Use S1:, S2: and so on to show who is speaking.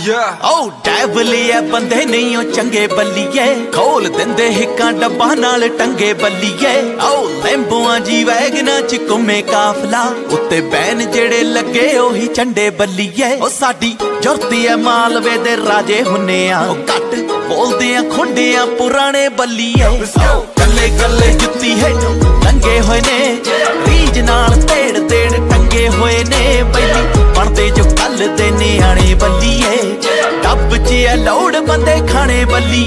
S1: ਓ ਡੈਵਲੀਏ ਬੰਦੇ ਨਹੀਂ ਓ ਚੰਗੇ ਬੱਲੀਏ, ਖੋਲ ਦਿੰਦੇ ਹਿੱਕਾਂ ਡੱਬਾ ਨਾਲ ਟੰਗੇ ਬੱਲੀਏ। ਓ ਲੈਂਬੂਆਂ ਜੀ ਵੈਗਨਾਂ ਚ ਘੁੰਮੇ ਕਾਫਲਾ, ਉੱਤੇ ਬੈਨ ਜਿਹੜੇ ਲੱਗੇ ਉਹੀ ਝੰਡੇ ਬੱਲੀਏ। ਓ ਸਾਡੀ ਜੁਰਤੀ ਐ ਮਾਲਵੇ ਦੇ ਰਾਜੇ ਹੁੰਨੇ ਆ, ਓ ਘੱਟ ਬੋਲਦੇ ਆ ਖੁੰਡੇ ਆ ਪੁਰਾਣੇ ਬੱਲੀਏ। ਕੱਲੇ ਕੱਲੇ ਜੁੱਤੀ ਹੇਠ ਲੰਗੇ ਹੋਏ ਨੇ, ਰੀਜ ਨਾਲ ਤੇੜ ਤੇੜ ਟੰਗੇ ਹੋਏ ਨੇ। ਬੈਲੀ ਬਣਦੇ ਜੋ ਕੱਲ ਦੇ ਨਿਆਣੇ ਬੱਲੀਏ, ਡੱਬ ਚ ਐ ਲੋੜ ਬੰਦੇ ਖਾਣੇ ਬੱਲੀ।